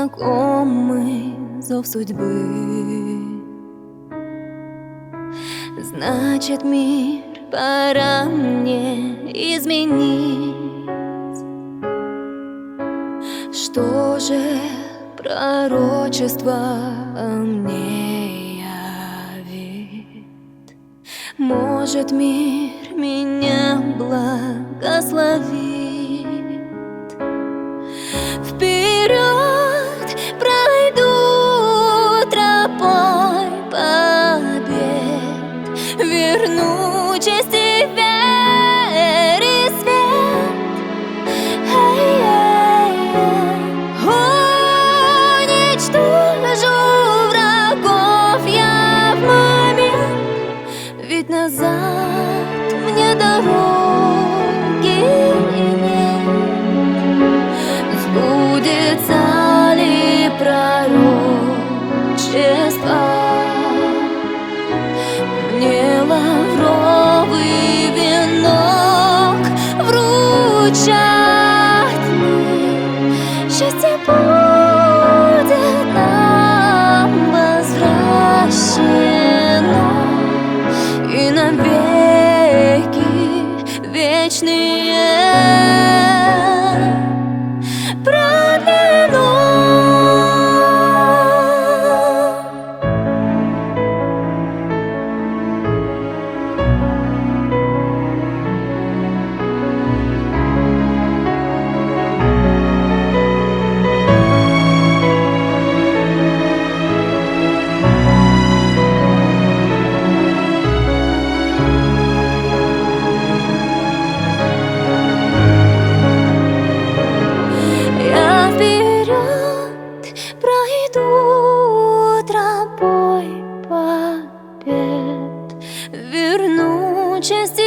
знакомый зов судьбы. Значит, мир пора мне изменить. Что же пророчество мне явит? Может, мир меня благословит. Вперед пройду тропой побед, верну честь и вере свет. Уничтожу врагов я в момент, ведь назад мне дороги нет. Сбудется ли пророчество? Мне лавровый венок вручат мы. Счастье будет нам возвращено, и навеки вечные продлено. Пройду тропой побед, верну честь